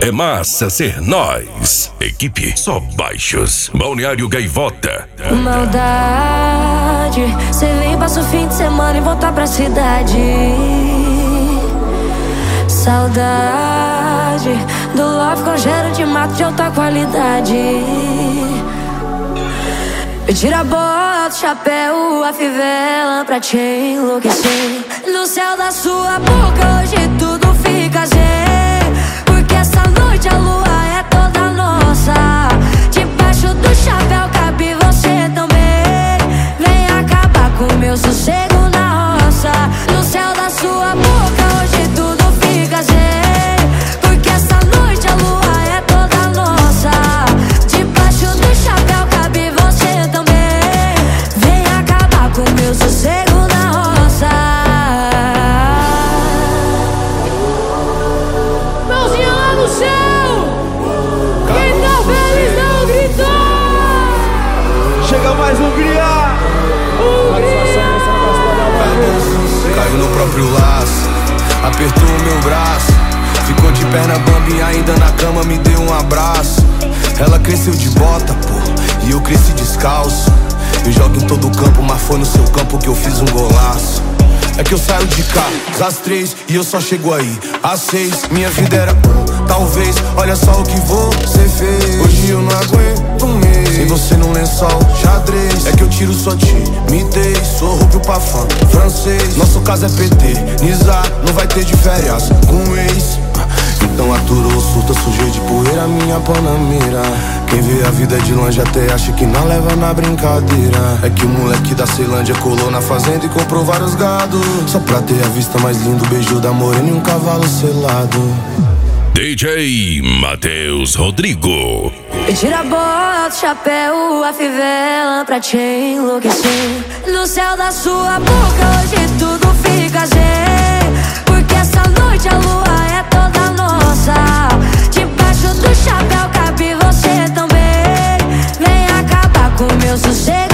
É massa ser nós. Equipe só baixos. Balneário Gaivota. Maldade, cê vem, passa o fim de semana e voltar pra cidade. Saudade do love com cheiro de mato de alta qualidade. Eu tiro a bota, o chapéu, a fivela pra te enlouquecer. No céu da sua boca hoje tudo fica zen, porque essa noite a lua é toda nossa. Debaixo do chapéu cabe você também. Vem acabar com o meu sossego na roça. No céu da sua boca hoje tudo fica zen, porque essa noite a lua é toda nossa. Debaixo do chapéu cabe você também. Vem acabar com o meu sossego na roça. Mãozinha lá no céu, quem tá feliz não gritou. Chega mais Hungria. Caiu no próprio laço, apertou o meu braço, ficou de perna bamba e ainda na cama me deu um abraço. Ela cresceu de bota, pô, e eu cresci descalço. Eu jogo em todo campo, mas foi no seu campo que eu fiz um golaço. É que eu saio de cá às 3 e eu só chego aí às 6. Minha vida era talvez, olha só o que você fez. Hoje eu não aguento um mês sem você num lençol xadrez. É que eu tiro sua timidez, sou rubro pra fã francês. Nosso caso é PT, Nizar, não vai ter de férias com ex. Então aturou, surta, sujei de poeira minha panamera. Quem vê a vida de longe até acha que não leva na brincadeira. É que o moleque da Ceilândia colou na fazenda e comprou vários gado, só pra ter a vista mais linda, o beijo da morena e um cavalo selado. DJ Matheus Rodrigo. Eu tiro a bota, o chapéu, a fivela pra te enlouquecer. No céu da sua boca hoje tudo fica zen, porque essa noite a lua é toda nossa. Debaixo do chapéu cabe você também. Vem acabar com o meu sossego